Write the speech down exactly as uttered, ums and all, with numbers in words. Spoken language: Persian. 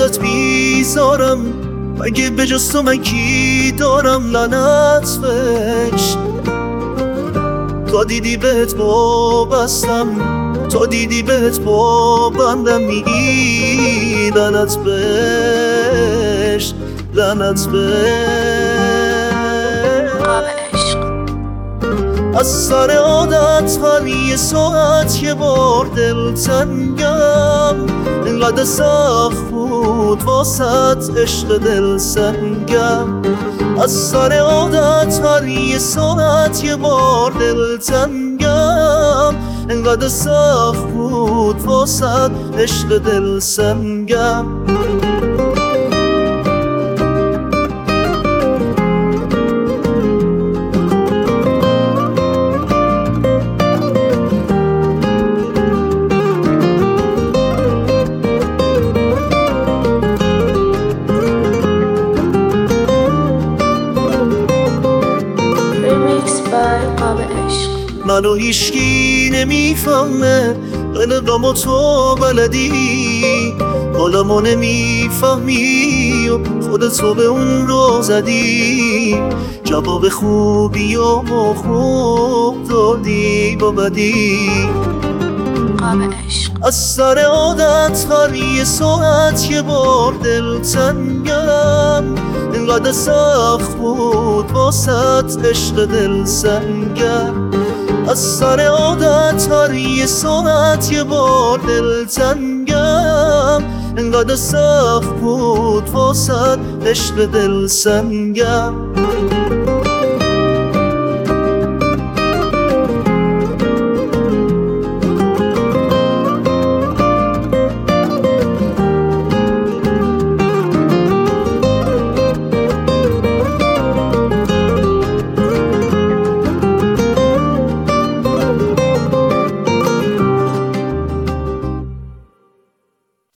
واسط بیزارم، مگه به جز تو من کی دارم لعنت بهش. تا دیدی بهت وابستم، تا دیدی بهت پابندم، میگی لعنت بهش، لعنت بهش. از سر عادت هر یه ساعت یه بار دل تنگم، اینقدر سخت بود واسط عشق دل سنگم. از سر عادت هر یه ساعت یه بار دل تنگم، اینقدر سخت بود واسط عشق دل سنگم. منو هیشکی نمیفهمه، قلبمو تو بلدی، حالمو نمیفهمی و خودتو به اون رو زدی. جواب خوبی و خوب دادی با بدی. از سر عادت هر یه ساعت یه بار دل تنگم، اینقدر سخت بود واسط عشق دل سنگم. از سر عادت هر یه ساعت یه بار دل تنگم، اینقدر سخت بود واسط عشق دل سنگم.